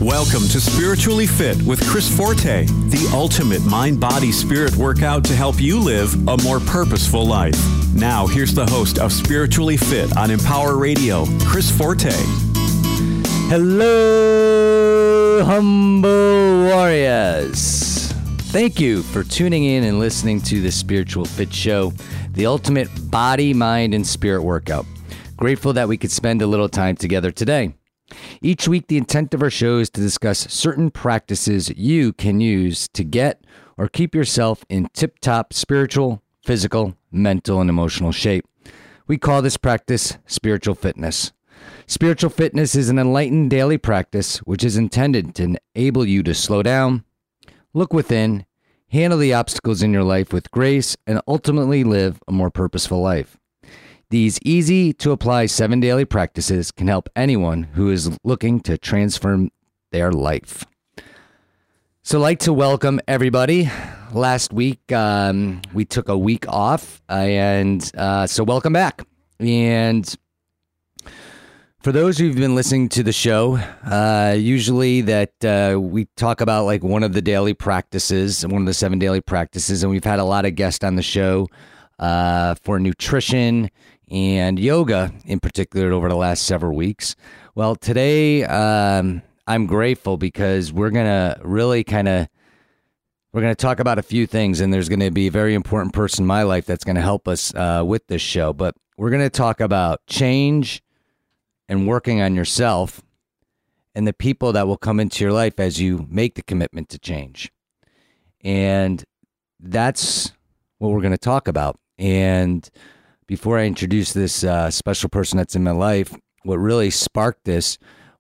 Welcome to Spiritually Fit with Chris Forte, the ultimate mind-body-spirit workout to help you live a more purposeful life. Now, here's the host of Spiritually Fit on Empower Radio, Chris Forte. Hello, humble warriors. Thank you for tuning in and listening to the Spiritual Fit Show, the ultimate body, mind, and spirit workout. Grateful that we could spend a little time together today. Each week, the intent of our show is to discuss certain practices you can use to get or keep yourself in tip-top spiritual, physical, mental, and emotional shape. We call this practice spiritual fitness. Spiritual fitness is an enlightened daily practice which is intended to enable you to slow down, look within, handle the obstacles in your life with grace, and ultimately live a more purposeful life. These easy-to-apply 7 daily practices can help anyone who is looking to transform their life. So I'd like to welcome everybody. Last week, we took a week off, and so welcome back. And for those who've been listening to the show, usually that we talk about like one of the daily practices, one of the 7 daily practices, and we've had a lot of guests on the show for nutrition and yoga in particular over the last several weeks. Well, today I'm grateful because we're going to really we're going to talk about a few things, and there's going to be a very important person in my life that's going to help us with this show. But we're going to talk about change and working on yourself and the people that will come into your life as you make the commitment to change. And that's what we're going to talk about. And before I introduce this special person that's in my life, what really sparked this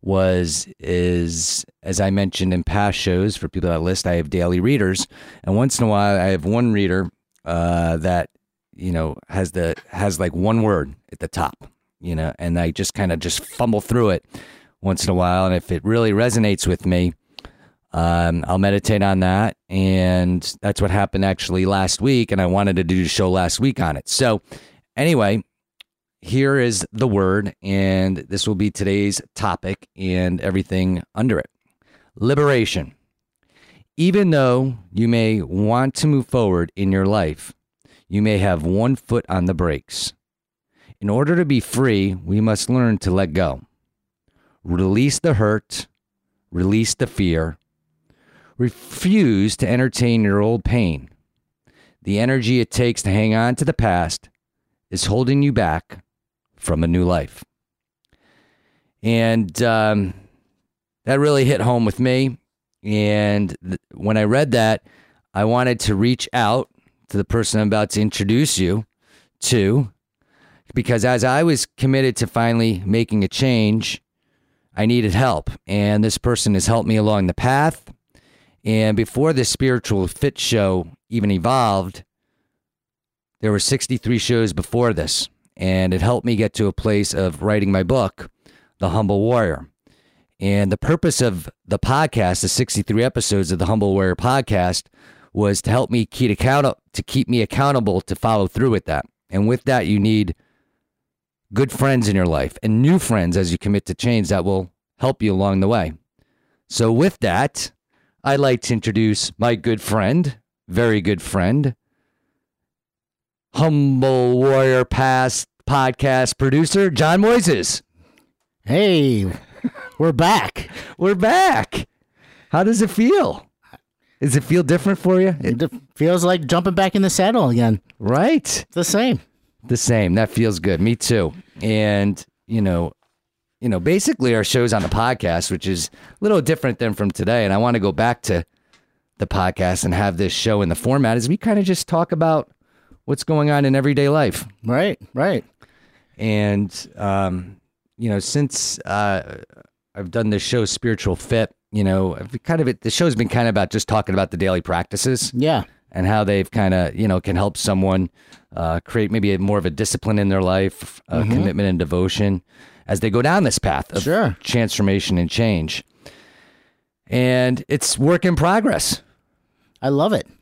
is, as I mentioned in past shows, for people that list, I have daily readers, and once in a while I have one reader that has like one word at the top, and I just kind of fumble through it once in a while, and if it really resonates with me, I'll meditate on that, and that's what happened actually last week, and I wanted to do a show last week on it. So anyway, here is the word, and this will be today's topic and everything under it. Liberation. Even though you may want to move forward in your life, you may have one foot on the brakes. In order to be free, we must learn to let go. Release the hurt, release the fear. Refuse to entertain your old pain. The energy it takes to hang on to the past is holding you back from a new life. And that really hit home with me. And when I read that, I wanted to reach out to the person I'm about to introduce you to, because as I was committed to finally making a change, I needed help. And this person has helped me along the path. And before this Spiritual Fit show even evolved, there were 63 shows before this, and it helped me get to a place of writing my book, The Humble Warrior. And the purpose of the podcast, the 63 episodes of the Humble Warrior podcast, was to help me keep me accountable to follow through with that. And with that, you need good friends in your life and new friends as you commit to change that will help you along the way. So with that, I'd like to introduce my good friend, very good friend, Humble Warrior Past podcast producer, John Moises. Hey, we're back. We're back. How does it feel? Does it feel different for you? It feels like jumping back in the saddle again. Right. The same. The same. That feels good. Me too. And, basically our show's on the podcast, which is a little different than from today. And I want to go back to the podcast and have this show in the format as we kind of just talk about what's going on in everyday life. Right. And, since I've done this show, Spiritual Fit, the show's been kind of about just talking about the daily practices. Yeah. And how they've kind of, can help someone create maybe more of a discipline in their life, commitment and devotion as they go down this path of transformation and change. And it's work in progress. I love it.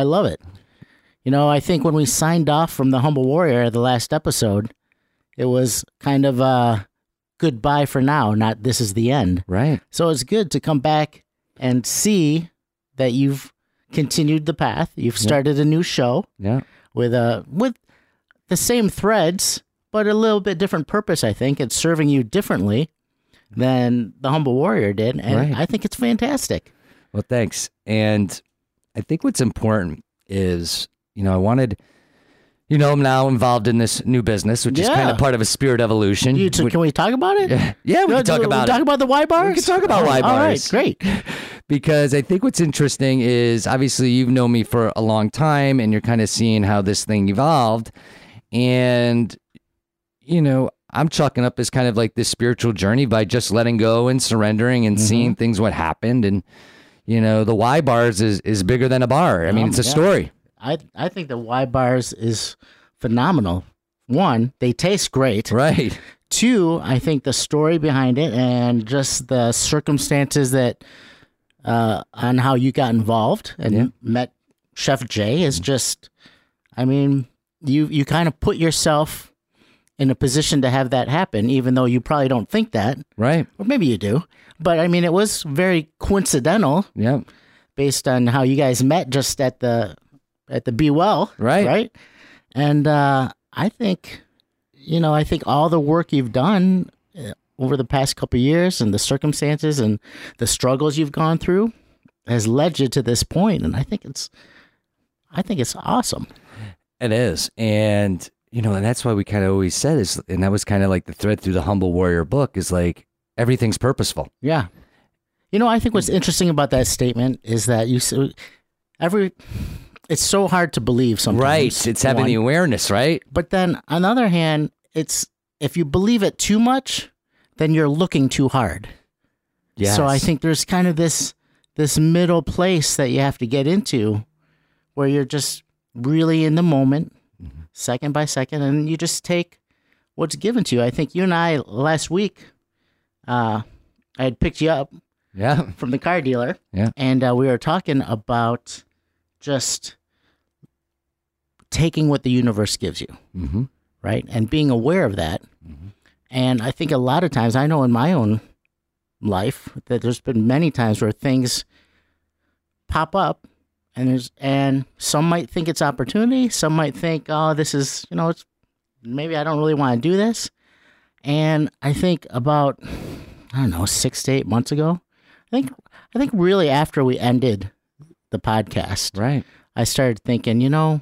I think when we signed off from the Humble Warrior, the last episode, it was kind of goodbye for now, not this is the end. Right. So it's good to come back and see that you've continued the path. You've started a new show Yeah. with the same threads, but a little bit different purpose, I think. It's serving you differently than the Humble Warrior did. And Right. I think it's fantastic. Well, thanks. And I think what's important is, I wanted, I'm now involved in this new business, which is kind of part of a spirit evolution. Can we talk about it? Yeah, we can talk about it. Talk about the Y bars? We can talk about Y bars. All right, great. Because I think what's interesting is, obviously you've known me for a long time and you're kind of seeing how this thing evolved. And, I'm chalking up as kind of like this spiritual journey by just letting go and surrendering and seeing things what happened. And, the Y bars is bigger than a bar. I mean, it's a story. I think the Y bars is phenomenal. One, they taste great. Right. Two, I think the story behind it and just the circumstances that on how you got involved and met Chef Jay is just, I mean, you kind of put yourself in a position to have that happen, even though you probably don't think that. Right. Or maybe you do. But I mean, it was very coincidental. Yeah. Based on how you guys met just at the Be Well. Right. Right. And I think, I think all the work you've done over the past couple of years and the circumstances and the struggles you've gone through has led you to this point. And I think it's awesome. It is. And, and that's why we kind of always said is, and that was kind of like the thread through the Humble Warrior book is like, everything's purposeful. Yeah. I think what's interesting about that statement is that it's so hard to believe sometimes. Right. It's having the awareness, right? But then on the other hand, it's if you believe it too much, then you're looking too hard. Yes. So I think there's kind of this middle place that you have to get into where you're just really in the moment, second by second, and you just take what's given to you. I think you and I last week, I had picked you up from the car dealer. Yeah. And we were talking about just taking what the universe gives you. Mm-hmm. Right. And being aware of that. Mm-hmm. And I think a lot of times, I know in my own life that there's been many times where things pop up and some might think it's opportunity. Some might think, oh, this is, it's maybe I don't really want to do this. And I think about, 6 to 8 months ago, I think really after we ended the podcast, right, I started thinking,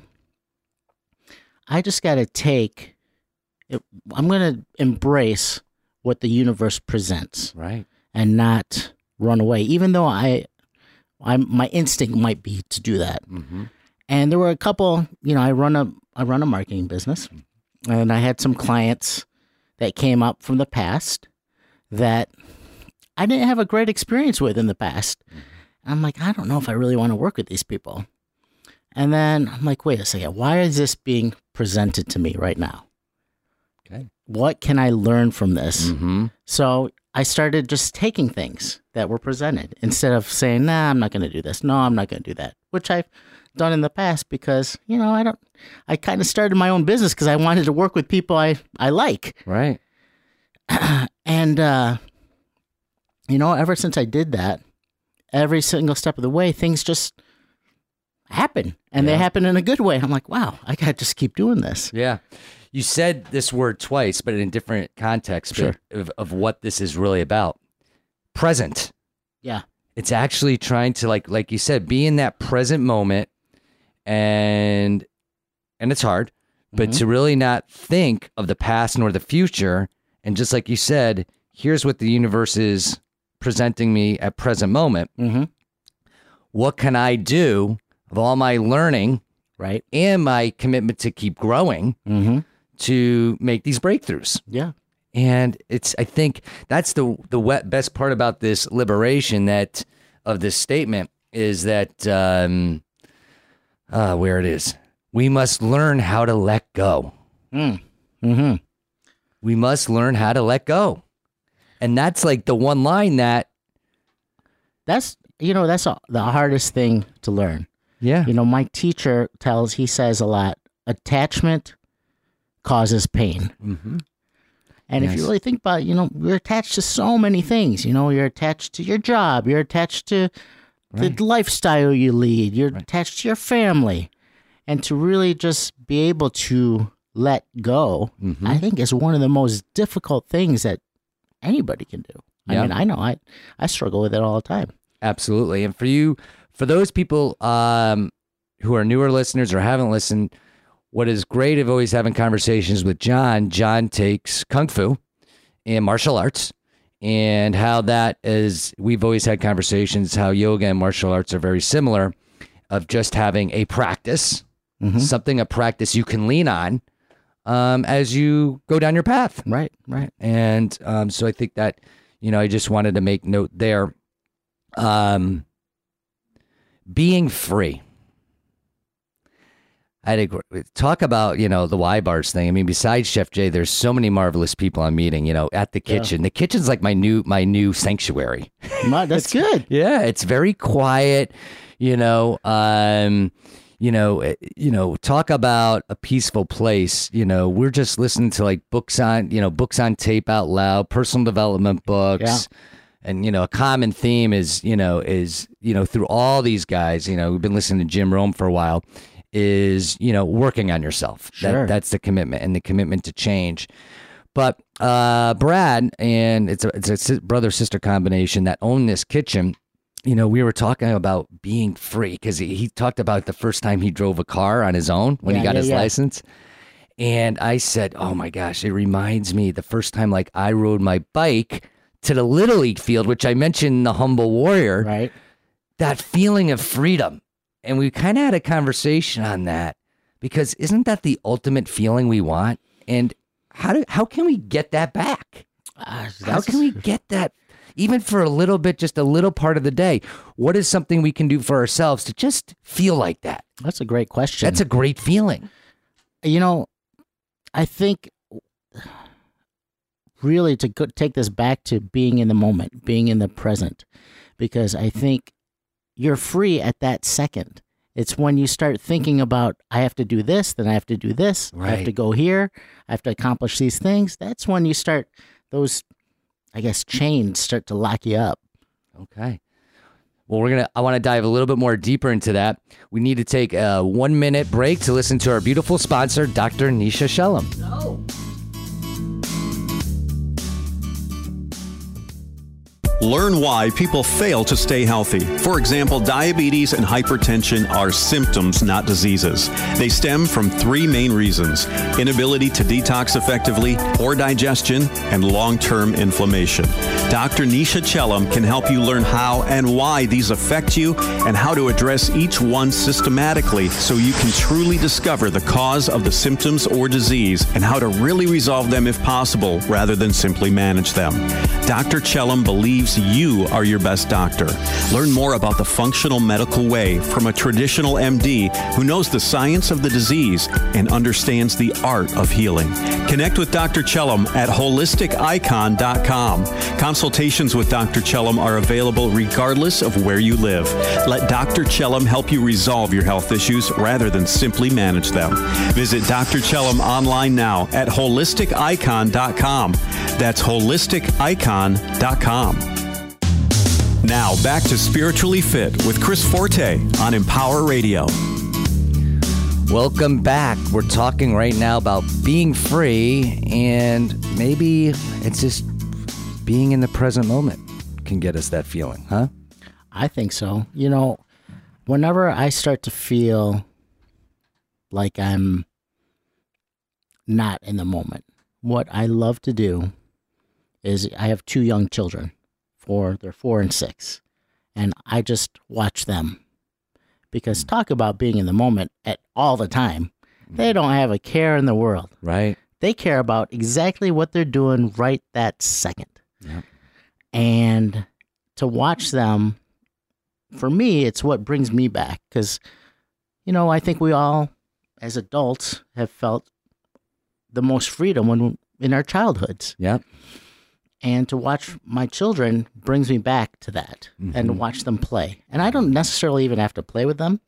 I just got to take it. I'm going to embrace what the universe presents, right, and not run away, even though my instinct might be to do that. Mm-hmm. And there were a couple, I run a marketing business, and I had some clients that came up from the past that I didn't have a great experience with in the past. I'm like, I don't know if I really want to work with these people. And then I'm like, wait a second, why is this being presented to me right now? Okay. What can I learn from this? Mm-hmm. So I started just taking things that were presented instead of saying, nah, I'm not going to do this. No, I'm not going to do that, which I've done in the past because, I kind of started my own business because I wanted to work with people I like. Right. And, ever since I did that, every single step of the way, things just happen. And they happen in a good way. I'm like, wow, I got to just keep doing this. Yeah. You said this word twice, but in different contexts of what this is really about. Present. Yeah. It's actually trying to, like you said, be in that present moment, and it's hard, but to really not think of the past nor the future. And just like you said, here's what the universe is presenting me at present moment. Mm-hmm. What can I do of all my learning, right, and my commitment to keep growing to make these breakthroughs? Yeah. And I think that's the best part about this liberation of this statement is that where it is, we must learn how to let go. Mm-hmm. We must learn how to let go. And that's like the one line that's the hardest thing to learn. Yeah. My teacher he says a lot, attachment causes pain. Mm-hmm. And if you really think about it, you're attached to so many things. You're attached to your job. You're attached to the lifestyle you lead. You're attached to your family. And to really just be able to let go, I think is one of the most difficult things that anybody can do. I mean, I know I struggle with it all the time. Absolutely. And for those people who are newer listeners or haven't listened, what is great of always having conversations with John takes Kung Fu and martial arts, and how that is, we've always had conversations how yoga and martial arts are very similar, of just having a practice, a practice you can lean on as you go down your path. Right. And so I think that, I just wanted to make note there. Being free. I talk about, the Y bars thing. I mean, besides Chef Jay, there's so many marvelous people I'm meeting, at the kitchen. Yeah. The kitchen's like my new sanctuary. That's good. Yeah. It's very quiet, talk about a peaceful place. We're just listening to like books on tape out loud, personal development books. Yeah. And, a common theme is through all these guys, we've been listening to Jim Rome for a while, is, working on yourself. Sure. That's the commitment, and the commitment to change. But Brad, and it's a brother-sister combination that own this kitchen, we were talking about being free, because he talked about the first time he drove a car on his own when he got his license. And I said, oh my gosh, it reminds me the first time like I rode my bike to the Little League field, which I mentioned in The Humble Warrior. Right. That feeling of freedom. And we kind of had a conversation on that, because isn't that the ultimate feeling we want? And how can we get that back? How can we get that even for a little bit, just a little part of the day? What is something we can do for ourselves to just feel like that? That's a great question. That's a great feeling. I think really to take this back to being in the moment, being in the present, because I think you're free at that second. It's when you start thinking about, I have to do this, then I have to do this, I have to go here, I have to accomplish these things. That's when you start, those, I guess, chains start to lock you up. Okay. Well, I want to dive a little bit more deeper into that. We need to take a 1-minute break to listen to our beautiful sponsor, Dr. Nisha Shellam. No. Learn why people fail to stay healthy. For example, diabetes and hypertension are symptoms, not diseases. They stem from 3 main reasons: inability to detox effectively, poor digestion, and long-term inflammation. Dr. Nisha Chellam can help you learn how and why these affect you, and how to address each one systematically so you can truly discover the cause of the symptoms or disease and how to really resolve them if possible, rather than simply manage them. Dr. Chellam believes you are your best doctor. Learn more about the functional medical way from a traditional MD who knows the science of the disease and understands the art of healing. Connect with Dr. Chellam at holisticicon.com. Consultations with Dr. Chellam are available regardless of where you live. Let Dr. Chellam help you resolve your health issues rather than simply manage them. Visit Dr. Chellam online now at holisticicon.com. That's holisticicon.com. Now back to Spiritually Fit with Chris Forte on Empower Radio. Welcome back. We're talking right now about being free, and maybe it's just being in the present moment can get us that feeling, huh? I think so. Whenever I start to feel like I'm not in the moment, what I love to do is, I have 2 young children. They're 4 and 6, and I just watch them, because talk about being in the moment at all the time. They don't have a care in the world. Right. They care about exactly what they're doing right that second. Yep. And to watch them, for me, it's what brings me back, because, I think we all, as adults, have felt the most freedom in our childhoods. Yep. And to watch my children brings me back to that, and to watch them play. And I don't necessarily even have to play with them.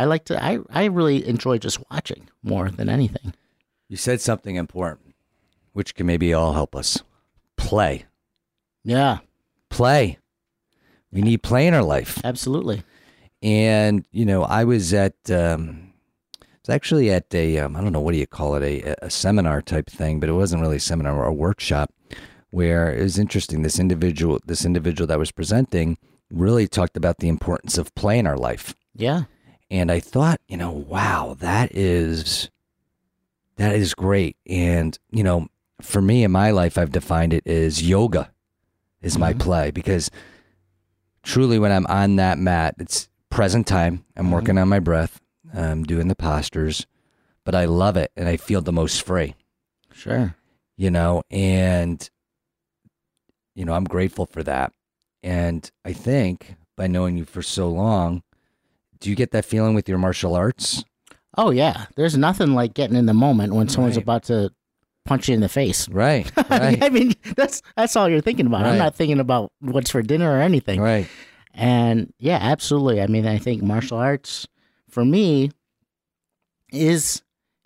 I really enjoy just watching more than anything. You said something important. which can maybe all help us. Play. Yeah, Play. We need play in our life. absolutely. And, I was at, it's actually at a, I don't know, what do you call it, a seminar type thing, but it wasn't really a seminar or a workshop, where it was interesting. This individual that was presenting really talked about the importance of play in our life. Yeah. And I thought, wow, that is great. And, for me in my life, I've defined it as yoga is my play, because truly when I'm on that mat, it's present time. I'm working on my breath. I'm doing the postures, but I love it and I feel the most free. Sure. And, I'm grateful for that. And I think by knowing you for so long, do you get that feeling with your martial arts? Oh yeah. There's nothing like getting in the moment when someone's Right. about to punch you in the face. Right. I mean, that's all you're thinking about. Right. I'm not thinking about what's for dinner or anything. Right. And yeah, absolutely. I mean, I think martial arts for me is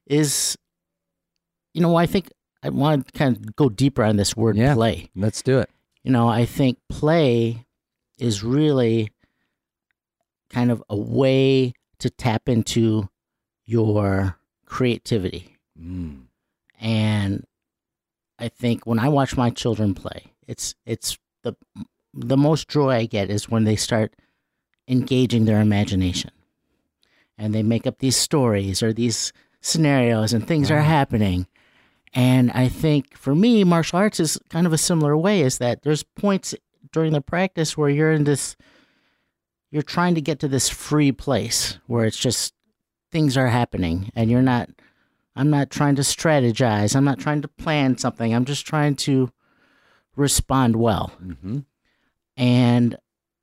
I think I want to kind of go deeper on this word Yeah. play. Let's do it. I think play is really kind of a way to tap into your creativity. Mm. And I think when I watch my children play, it's the most joy I get is when they start engaging their imagination, and they make up these stories or these scenarios, and things are happening. And I think for me, martial arts is kind of a similar way, is that there's points during the practice where you're trying to get to this free place where it's just things are happening, and I'm not trying to strategize. I'm not trying to plan something. I'm just trying to respond well. Mm-hmm. And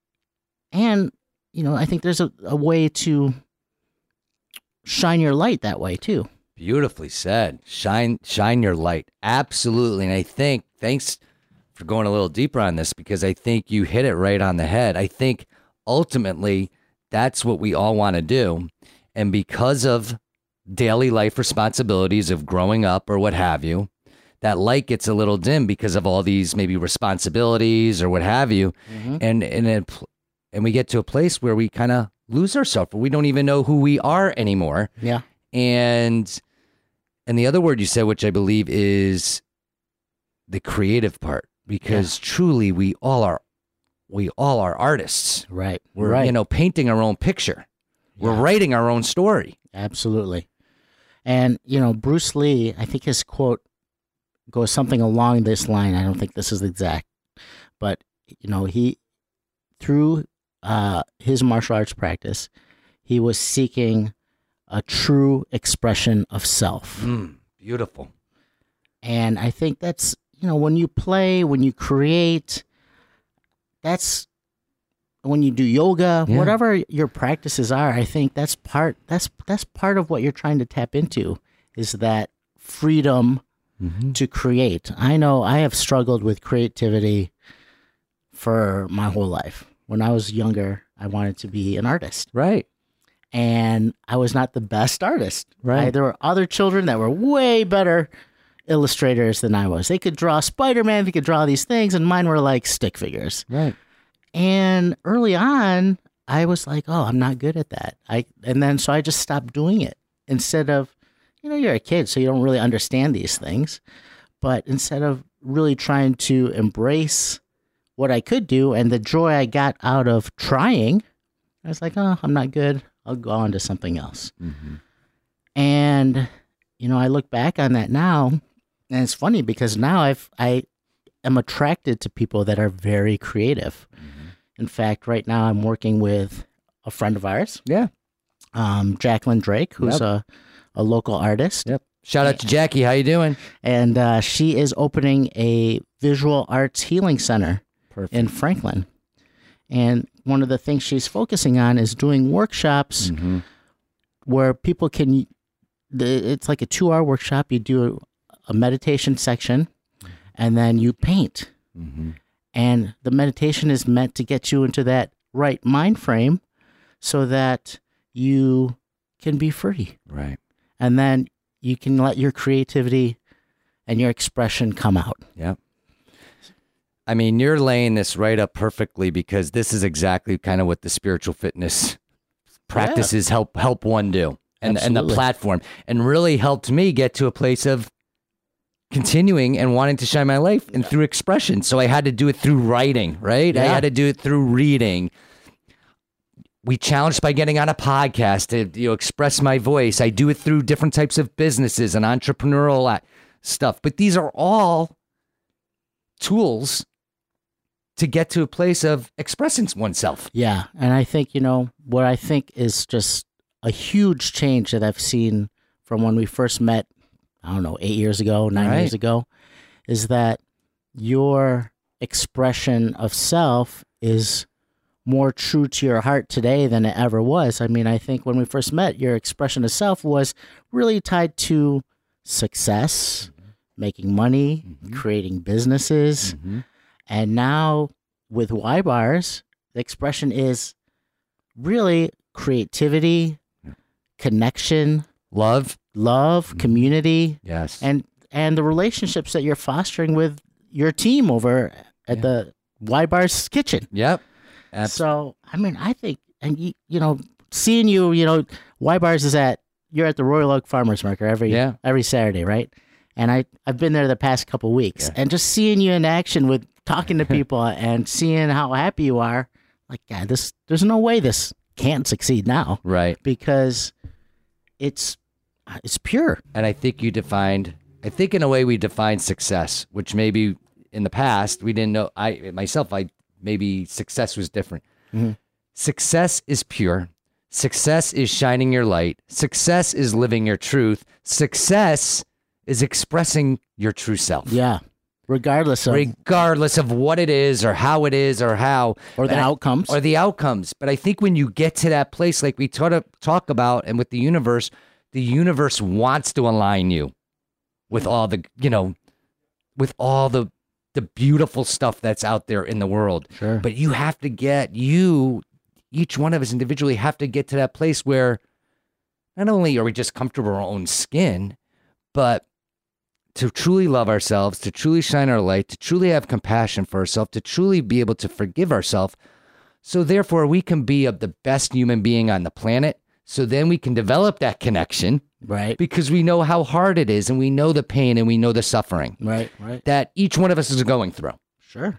I think there's a way to shine your light that way too. Beautifully said. Shine your light. Absolutely. And I think, thanks for going a little deeper on this, because I think you hit it right on the head. I think ultimately that's what we all want to do. And because of daily life responsibilities of growing up or what have you, that light gets a little dim because of all these maybe responsibilities or what have you. And we get to a place where we kind of lose ourselves, where we don't even know who we are anymore. Yeah. And the other word you said, which I believe is the creative part, because truly we all are artists. Right. We're, right. Painting our own picture. We're writing our own story. Absolutely. And, Bruce Lee, I think his quote goes something along this line. I don't think this is exact, but, he, through his martial arts practice, he was seeking a true expression of self. Beautiful. And I think that's, when you play, when you create, that's when you do yoga, whatever your practices are, I think that's part of what you're trying to tap into, is that freedom to create. I know I have struggled with creativity for my whole life. When I was younger, I wanted to be an artist. Right. And I was not the best artist. Right. There were other children that were way better illustrators than I was. They could draw Spider-Man, they could draw these things, and mine were like stick figures. Right. And early on, I was like, oh, I'm not good at that. So I just stopped doing it. Instead of, you're a kid, so you don't really understand these things. But instead of really trying to embrace what I could do and the joy I got out of trying, I was like, oh, I'm not good. I'll go on to something else. Mm-hmm. And, I look back on that now, and it's funny because now I am attracted to people that are very creative. Mm-hmm. In fact, right now I'm working with a friend of ours. Yeah. Jacqueline Drake, who's a local artist. Yep. Shout out to Jackie. How you doing? And she is opening a visual arts healing center in Franklin. And one of the things she's focusing on is doing workshops where people can, it's like a 2-hour workshop. You do a meditation section and then you paint. Mm-hmm. And the meditation is meant to get you into that right mind frame so that you can be free. Right. And then you can let your creativity and your expression come out. Yeah. I mean, you're laying this right up perfectly, because this is exactly kind of what the spiritual fitness practices help one do, and the Absolutely. platform, and really helped me get to a place of continuing and wanting to shine my life and through expression. So I had to do it through writing, right? I Yeah. had to do it through reading. We challenged by getting on a podcast to express my voice. I do it through different types of businesses and entrepreneurial stuff. But these are all tools to get to a place of expressing oneself. Yeah. And I think, what I think is just a huge change that I've seen from when we first met, I don't know, 8 years ago, 9 years ago, is that your expression of self is more true to your heart today than it ever was. I mean, I think when we first met, your expression of self was really tied to success, making money, creating businesses. And now with Y-Bars, the expression is really creativity, connection, Love. community, Yes. and the relationships that you're fostering with your team over at the Y-Bars kitchen. Yep. So, I mean, I think, and seeing you, Y-Bars you're at the Royal Oak Farmers Market every Saturday, right? And I've been there the past couple weeks, and just seeing you in action with talking to people and seeing how happy you are, like, God, there's no way this can't succeed now. Right. Because it's pure. And I think in a way we defined success, which maybe in the past we didn't know. Maybe success was different. Success is pure. Success is shining your light. Success is living your truth. Success is expressing your true self. Yeah. Regardless of what it is or how it is or how. Or the outcomes. Or the outcomes. But I think when you get to that place, like we talk about, and with the universe wants to align you with all the, with all the beautiful stuff that's out there in the world. Sure. But you have to each one of us individually have to get to that place where not only are we just comfortable in our own skin, but to truly love ourselves, to truly shine our light, to truly have compassion for ourselves, to truly be able to forgive ourselves. So therefore we can be of the best human being on the planet. So then we can develop that connection. Right. Because we know how hard it is, and we know the pain, and we know the suffering. Right. That each one of us is going through. Sure.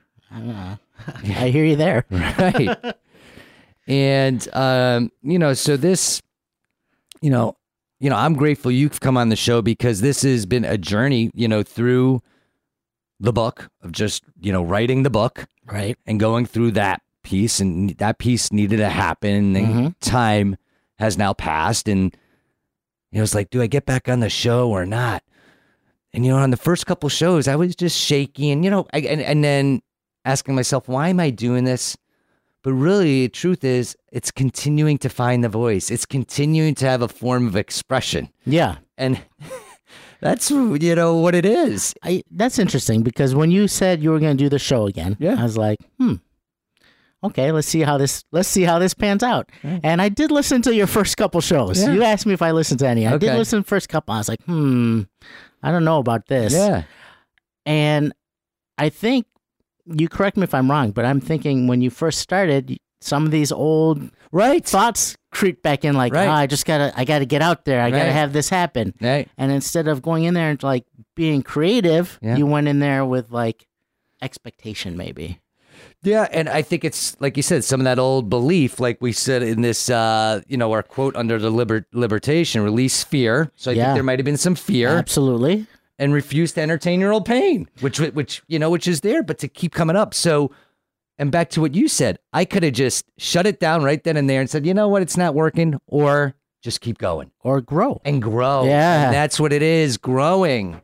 I hear you there. Right. And, so this, I'm grateful you've come on the show, because this has been a journey, through the book of just, writing the book. Right. And going through that piece, and that piece needed to happen. And time has now passed, and it was like, do I get back on the show or not? And, on the first couple shows, I was just shaky and, and then asking myself, why am I doing this? But really, the truth is, it's continuing to find the voice. It's continuing to have a form of expression. Yeah. And that's, what it is. That's interesting, because when you said you were going to do the show again, I was like, okay, let's see how this pans out. Right. And I did listen to your first couple shows. Yeah. You asked me if I listened to any. I did listen to the first couple. I was like, I don't know about this. Yeah. And I think, you correct me if I'm wrong, but I'm thinking when you first started, some of these old thoughts creep back in, like, I gotta get out there. I gotta have this happen. Right. And instead of going in there and like being creative, you went in there with like expectation, maybe. Yeah, and I think it's, like you said, some of that old belief, like we said in this, our quote under the libertation, release fear. So I think there might have been some fear. Absolutely. And refuse to entertain your old pain, which is there, but to keep coming up. So, and back to what you said, I could have just shut it down right then and there and said, you know what, it's not working, or just keep going. Or grow. And grow. Yeah. And that's what it is, growing.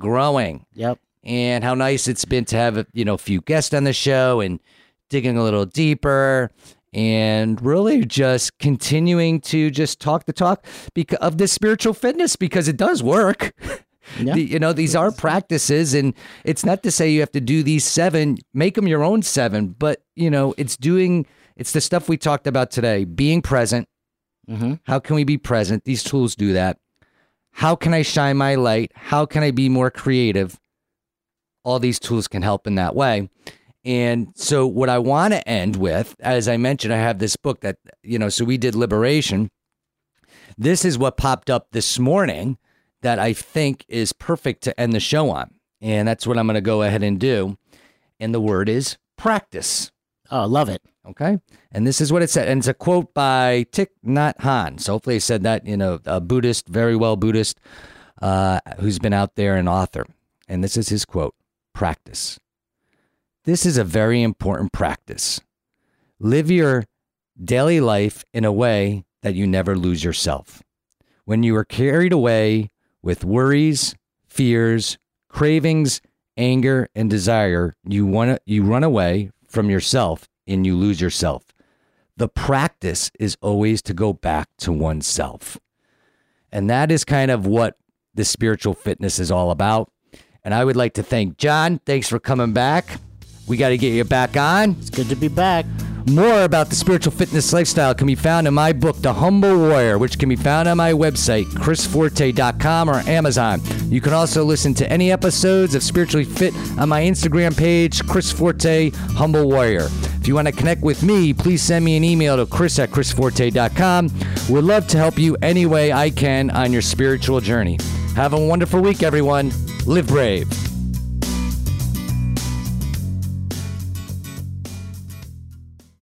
Yep. And how nice it's been to have a few guests on the show and digging a little deeper and really just continuing to just talk the talk of this spiritual fitness, because it does work. Yeah. These are practices, and it's not to say you have to do these 7, make them your own 7, but it's the stuff we talked about today, being present. How can we be present? These tools do that. How can I shine my light? How can I be more creative? All these tools can help in that way. And so what I want to end with, as I mentioned, I have this book that, so we did Liberation. This is what popped up this morning that I think is perfect to end the show on. And that's what I'm going to go ahead and do. And the word is practice. Oh, love it. Okay. And this is what it said. And it's a quote by Thich Nhat Hanh. So hopefully I said that, a Buddhist, very well Buddhist, who's been out there, an author. And this is his quote, practice. This is a very important practice. Live your daily life in a way that you never lose yourself. When you are carried away with worries, fears, cravings, anger, and desire, you run away from yourself and you lose yourself. The practice is always to go back to oneself. And that is kind of what the spiritual fitness is all about. And I would like to thank John. Thanks for coming back. We got to get you back on. It's good to be back. More about the spiritual fitness lifestyle can be found in my book, The Humble Warrior, which can be found on my website, chrisforte.com, or Amazon. You can also listen to any episodes of Spiritually Fit on my Instagram page, Chris Forte Humble Warrior. If you want to connect with me, please send me an email to chris@chrisforte.com. Would love to help you any way I can on your spiritual journey. Have a wonderful week, everyone. Live brave.